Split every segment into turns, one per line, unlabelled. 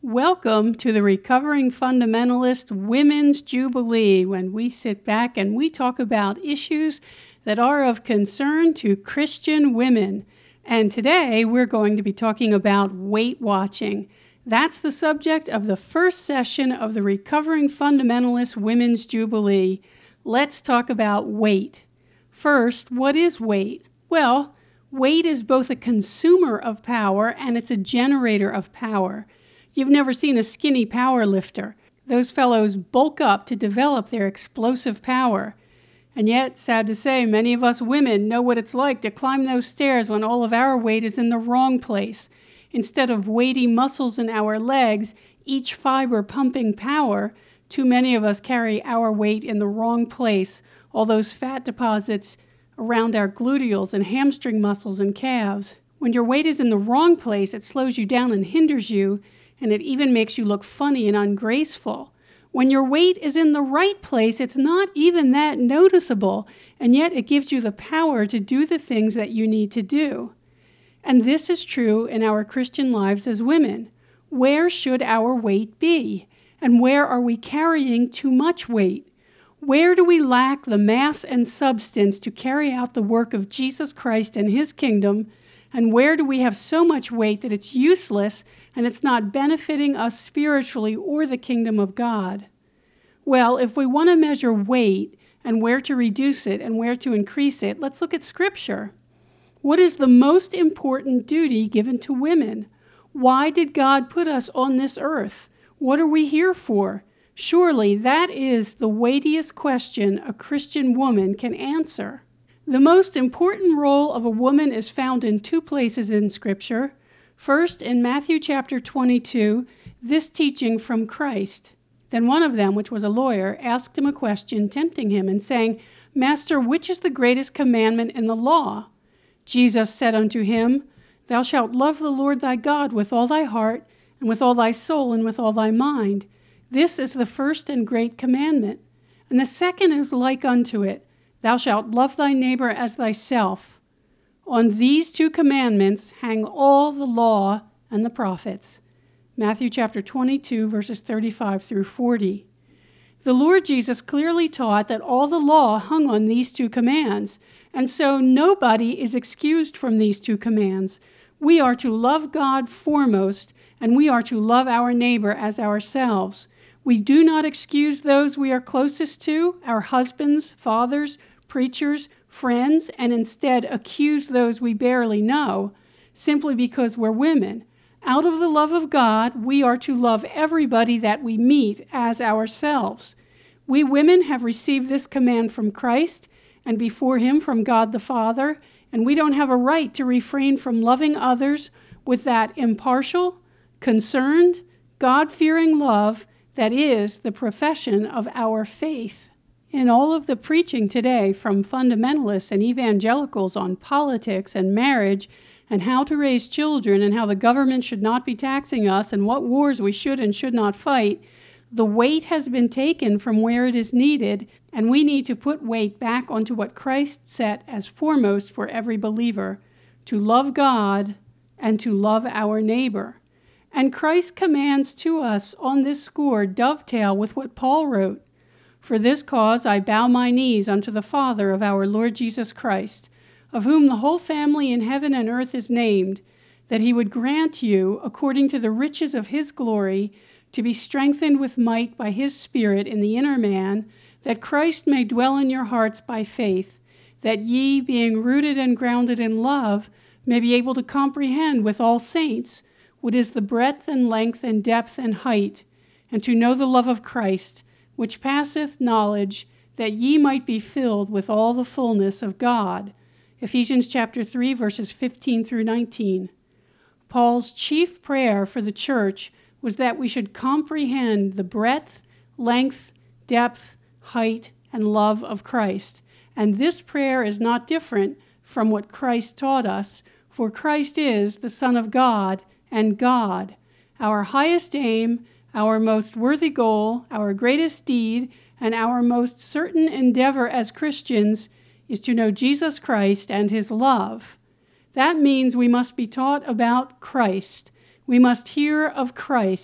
Welcome to the Recovering Fundamentalist Women's Jubilee, when we sit back and we talk about issues that are of concern to Christian women. And today we're going to be talking about weight watching. That's the subject of the first session of the Recovering Fundamentalist Women's Jubilee. Let's talk about weight. First, what is weight? Well, weight is both a consumer of power and it's a generator of power. You've never seen a skinny power lifter. Those fellows bulk up to develop their explosive power. And yet, sad to say, many of us women know what it's like to climb those stairs when all of our weight is in the wrong place. Instead of weighty muscles in our legs, each fiber pumping power, too many of us carry our weight in the wrong place, all those fat deposits around our gluteals and hamstring muscles and calves. When your weight is in the wrong place, it slows you down and hinders you, and it even makes you look funny and ungraceful. When your weight is in the right place, it's not even that noticeable, and yet it gives you the power to do the things that you need to do. And this is true in our Christian lives as women. Where should our weight be? And where are we carrying too much weight? Where do we lack the mass and substance to carry out the work of Jesus Christ and His kingdom? And where do we have so much weight that it's useless and it's not benefiting us spiritually or the kingdom of God? Well, if we want to measure weight and where to reduce it and where to increase it, let's look at Scripture. What is the most important duty given to women? Why did God put us on this earth? What are we here for? Surely that is the weightiest question a Christian woman can answer. The most important role of a woman is found in two places in Scripture. First, in Matthew chapter 22, this teaching from Christ. Then one of them, which was a lawyer, asked him a question, tempting him and saying, "Master, which is the greatest commandment in the law?" Jesus said unto him, "Thou shalt love the Lord thy God with all thy heart, and with all thy soul, and with all thy mind. This is the first and great commandment. And the second is like unto it, Thou shalt love thy neighbor as thyself. On these two commandments hang all the law and the prophets." Matthew chapter 22, verses 35 through 40. The Lord Jesus clearly taught that all the law hung on these two commands, and so nobody is excused from these two commands. We are to love God foremost, and we are to love our neighbor as ourselves. We do not excuse those we are closest to, our husbands, fathers, preachers, friends, and instead accuse those we barely know, simply because we're women. Out of the love of God, we are to love everybody that we meet as ourselves. We women have received this command from Christ and before Him from God the Father, and we don't have a right to refrain from loving others with that impartial, concerned, God-fearing love that is the profession of our faith. In all of the preaching today from fundamentalists and evangelicals on politics and marriage and how to raise children and how the government should not be taxing us and what wars we should and should not fight, the weight has been taken from where it is needed, and we need to put weight back onto what Christ set as foremost for every believer, to love God and to love our neighbor. And Christ's commands to us on this score dovetail with what Paul wrote. "For this cause I bow my knees unto the Father of our Lord Jesus Christ, of whom the whole family in heaven and earth is named, that He would grant you, according to the riches of His glory, to be strengthened with might by His Spirit in the inner man, that Christ may dwell in your hearts by faith, that ye, being rooted and grounded in love, may be able to comprehend with all saints what is the breadth and length and depth and height, and to know the love of Christ, which passeth knowledge, that ye might be filled with all the fullness of God." Ephesians chapter 3, verses 15 through 19. Paul's chief prayer for the church was that we should comprehend the breadth, length, depth, height, and love of Christ. And this prayer is not different from what Christ taught us, for Christ is the Son of God and God. Our highest aim, our most worthy goal, our greatest deed, and our most certain endeavor as Christians is to know Jesus Christ and His love. That means we must be taught about Christ. We must hear of Christ.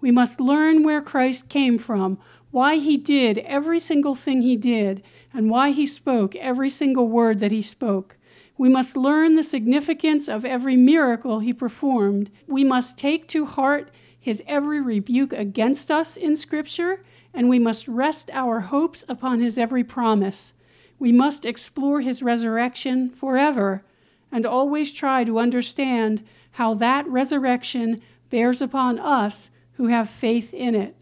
We must learn where Christ came from, why he did every single thing he did, and why he spoke every single word that he spoke. We must learn the significance of every miracle he performed. We must take to heart his every rebuke against us in Scripture, and we must rest our hopes upon his every promise. We must explore his resurrection forever, and always try to understand how that resurrection bears upon us who have faith in it.